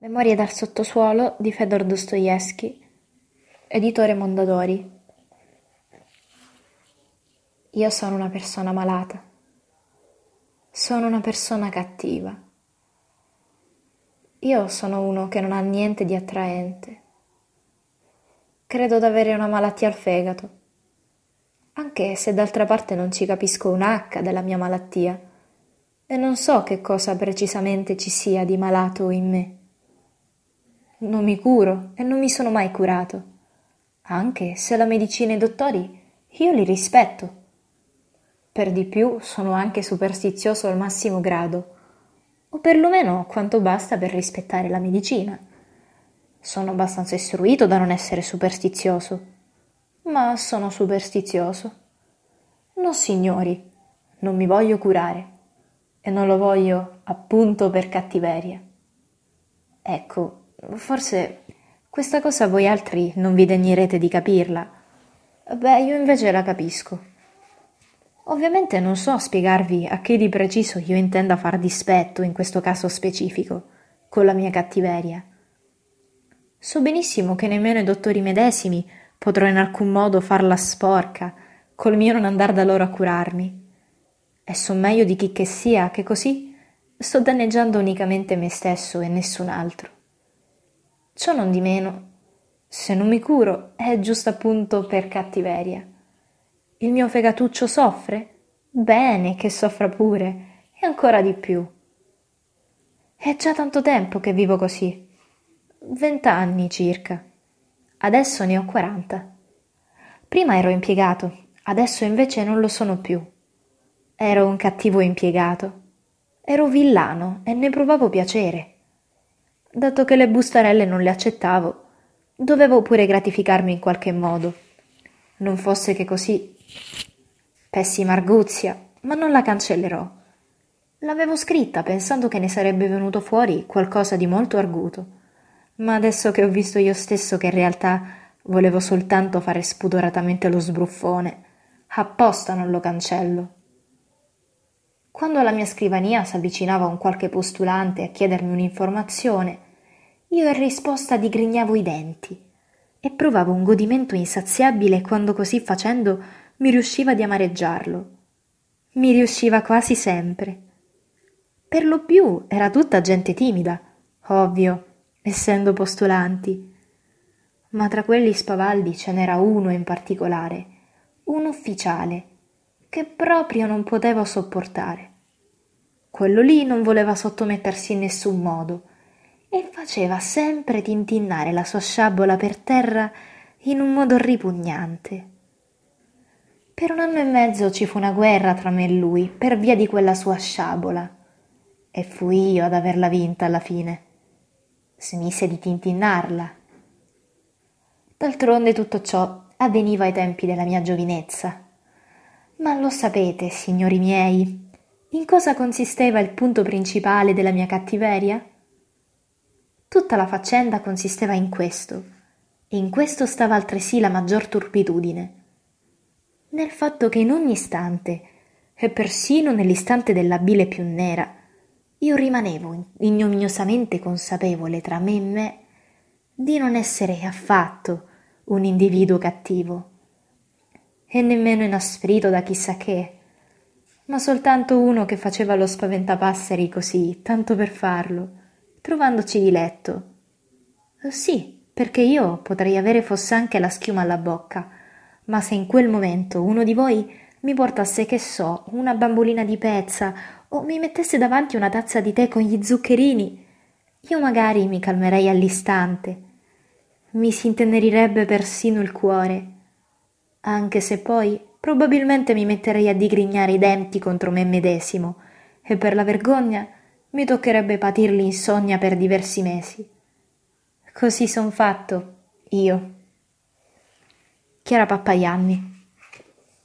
Memorie dal sottosuolo di Fëdor Dostoevskij, editore Mondadori. Io sono una persona malata. Sono una persona cattiva. Io sono uno che non ha niente di attraente. Credo d'avere una malattia al fegato, anche se d'altra parte non ci capisco un H della mia malattia e non so che cosa precisamente ci sia di malato in me. Non mi curo e non mi sono mai curato, anche se la medicina e i dottori io li rispetto. Per di più sono anche superstizioso al massimo grado, o perlomeno quanto basta per rispettare la medicina. Sono abbastanza istruito da non essere superstizioso, ma sono superstizioso. No, signori, non mi voglio curare e non lo voglio appunto per cattiveria. Ecco, forse questa cosa voi altri non vi degnerete di capirla. Beh, io invece la capisco. Ovviamente non so spiegarvi a che di preciso io intenda far dispetto in questo caso specifico, con la mia cattiveria. So benissimo che nemmeno i dottori medesimi potrò in alcun modo farla sporca col mio non andar da loro a curarmi. E so meglio di chi che sia che così sto danneggiando unicamente me stesso e nessun altro. Ciò non di meno, se non mi curo è giusto appunto per cattiveria. Il mio fegatuccio soffre? Bene che soffra pure, e ancora di più. È già tanto tempo che vivo così. 20 anni circa. Adesso ne ho 40. Prima ero impiegato, adesso invece non lo sono più. Ero un cattivo impiegato. Ero villano e ne provavo piacere. Dato che le bustarelle non le accettavo, dovevo pure gratificarmi in qualche modo. Non fosse che così. Pessima arguzia, ma non la cancellerò. L'avevo scritta pensando che ne sarebbe venuto fuori qualcosa di molto arguto, ma adesso che ho visto io stesso che in realtà volevo soltanto fare spudoratamente lo sbruffone, apposta non lo cancello. Quando alla mia scrivania s'avvicinava un qualche postulante a chiedermi un'informazione, io in risposta digrignavo i denti e provavo un godimento insaziabile quando così facendo mi riusciva di amareggiarlo. Mi riusciva quasi sempre. Per lo più era tutta gente timida, ovvio, essendo postulanti. Ma tra quelli spavaldi ce n'era uno in particolare, un ufficiale, che proprio non potevo sopportare. Quello lì non voleva sottomettersi in nessun modo e faceva sempre tintinnare la sua sciabola per terra in un modo ripugnante. Per 1 anno e mezzo ci fu una guerra tra me e lui per via di quella sua sciabola e fui io ad averla vinta alla fine. Smise di tintinnarla. D'altronde tutto ciò avveniva ai tempi della mia giovinezza. Ma lo sapete, signori miei, in cosa consisteva il punto principale della mia cattiveria? Tutta la faccenda consisteva in questo, e in questo stava altresì la maggior turpitudine. Nel fatto che in ogni istante, e persino nell'istante della bile più nera, io rimanevo ignominiosamente consapevole tra me e me di non essere affatto un individuo cattivo, e nemmeno inasprito da chissà che, ma soltanto uno che faceva lo spaventapasseri così, tanto per farlo, trovandoci diletto. Sì, perché io potrei avere foss'anche la schiuma alla bocca, ma se in quel momento uno di voi mi portasse, che so, una bambolina di pezza o mi mettesse davanti una tazza di tè con gli zuccherini, io magari mi calmerei all'istante. Mi si intennerirebbe persino il cuore, anche se poi probabilmente mi metterei a digrignare i denti contro me medesimo e per la vergogna mi toccherebbe patir l'insonnia per diversi mesi. Così son fatto, io. Chiara Pappaianni.